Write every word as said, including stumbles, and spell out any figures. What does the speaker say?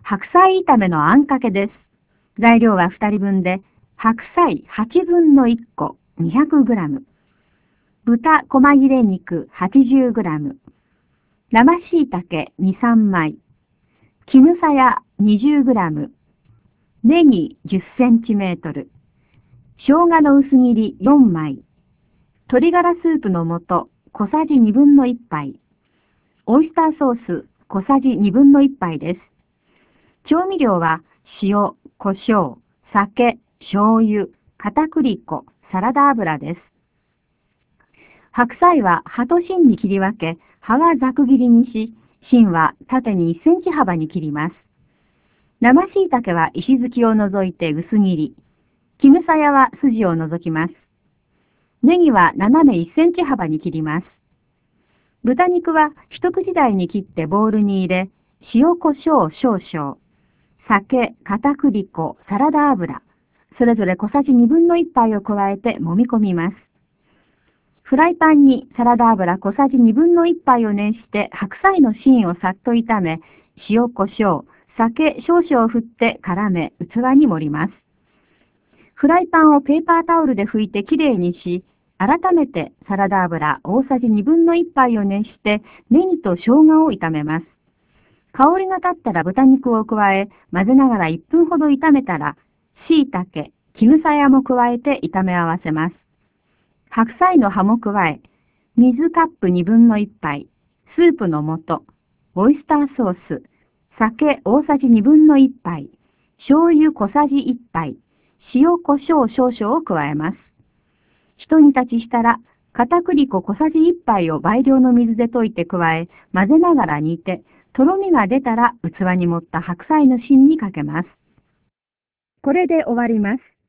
白菜炒めのあんかけです。材料はふたりぶんで、白菜はちぶんのいっこ にひゃくグラム、豚細切れ肉 はちじゅうグラム、生椎茸に、さんまい、絹さや にじゅうグラム、ネギじゅっセンチメートル、生姜の薄切りよんまい、鶏ガラスープの素小さじにぶんのいっぱい、オイスターソース小さじにぶんのいっぱいです。調味料は塩、胡椒、酒、醤油、片栗粉、サラダ油です。白菜は葉と芯に切り分け、葉はざく切りにし、芯は縦にいっセンチ幅に切ります。生椎茸は石突きを除いて薄切り、絹さやは筋を除きます。ネギは斜めいっセンチ幅に切ります。豚肉は一口大に切ってボウルに入れ、塩胡椒少々、酒、片栗粉、サラダ油、それぞれ小さじにぶんのいっぱいを加えて揉み込みます。フライパンにサラダ油小さじにぶんのいっぱいを熱して白菜の芯をさっと炒め、塩胡椒、酒少々を振って絡め器に盛ります。フライパンをペーパータオルで拭いてきれいにし、改めてサラダ油大さじにぶんのいっぱいを熱してネギと生姜を炒めます。香りが立ったら豚肉を加え、混ぜながらいっぷんほど炒めたら、椎茸、絹さやも加えて炒め合わせます。白菜の葉も加え、水カップにぶんのいっぱい、スープの素、オイスターソース、酒大さじにぶんのいっぱい、醤油小さじいっぱい、塩胡椒少々を加えます。一煮立ちしたら、片栗粉小さじいっぱいを倍量の水で溶いて加え、混ぜながら煮て、とろみが出たら器に盛った白菜の芯にかけます。これで終わります。